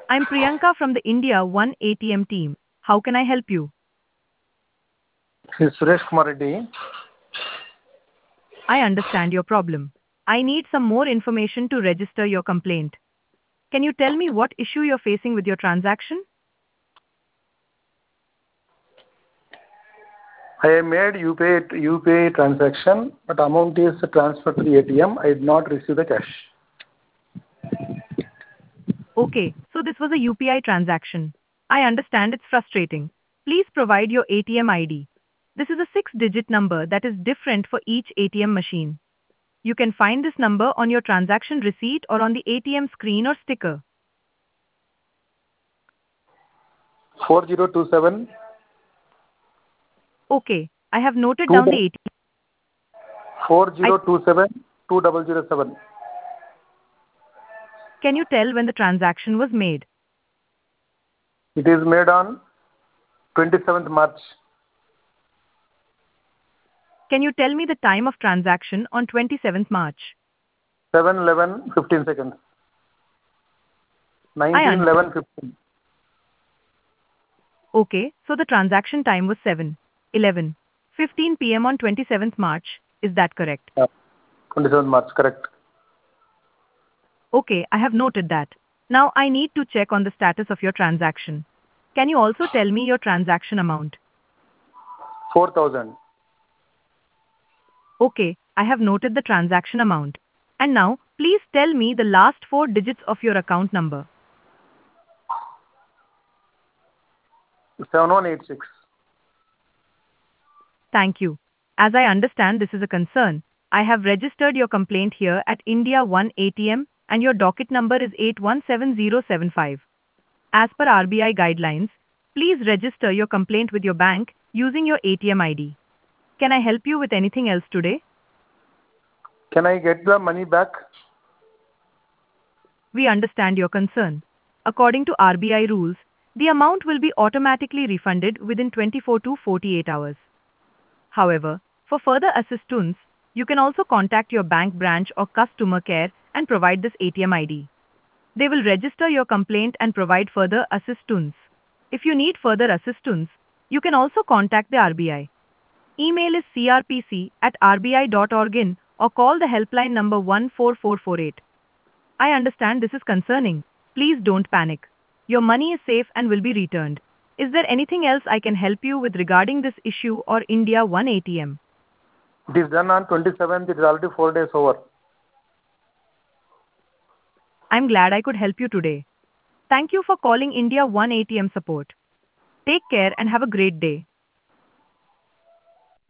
I'm Priyanka from the India One ATM team. How can I help you? This is Suresh Kumar Reddy. I understand your problem. I need some more information to register your complaint. Can you tell me what issue you're facing with your transaction? I made UPI transaction, but amount is transferred to the ATM. I did not receive the cash. Okay, so this was a UPI transaction. I understand it's frustrating. Please provide your ATM ID. This is a six-digit number that is different for each ATM machine. You can find this number on your transaction receipt or on the ATM screen or sticker. 4027 Okay, I have noted 2 down the ATM. I, 4027 2007. can you tell when the transaction was made? It is made on 27th March, Can you tell me the time of transaction on 27th March? 7:11:15 seconds. I 19:11:15. Okay, so the transaction time was 7:11:15 p.m. on 27th March. Is that correct? Yeah, 27th March, correct. Okay, I have noted that. Now I need to check on the status of your transaction. Can you also tell me your transaction amount? 4,000. Okay, I have noted the transaction amount. And now, please tell me the last four digits of your account number. 7186. Thank you. As I understand this is a concern, I have registered your complaint here at India One ATM and your docket number is 817075. As per RBI guidelines, please register your complaint with your bank using your ATM ID. Can I help you with anything else today? Can I get the money back? We understand your concern. According to RBI rules, the amount will be automatically refunded within 24 to 48 hours. However, for further assistance, you can also contact your bank branch or customer care and provide this ATM ID. They will register your complaint and provide further assistance. If you need further assistance, you can also contact the RBI. Email is crpc@rbi.org or call the helpline number 14448. I understand this is concerning. Please don't panic. Your money is safe and will be returned. Is there anything else I can help you with regarding this issue or India One ATM? It is done on 27th. It is already 4 days over. I'm glad I could help you today. Thank you for calling India One ATM support. Take care and have a great day.